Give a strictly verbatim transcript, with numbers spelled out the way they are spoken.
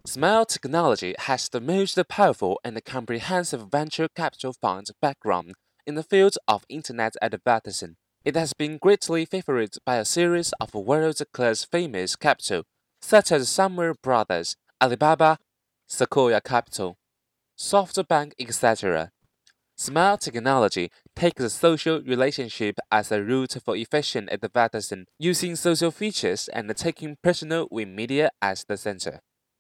Smile Technology has the most powerful and comprehensive venture capital fund background in the field of internet advertising. It has been greatly favored by a series of world-class famous capital, such as Summer Brothers, Alibaba, Sequoia Capital, SoftBank, et cetera. Smile Technology takes a social relationship as a route for efficient advertising, using social features and taking personal with media as the center.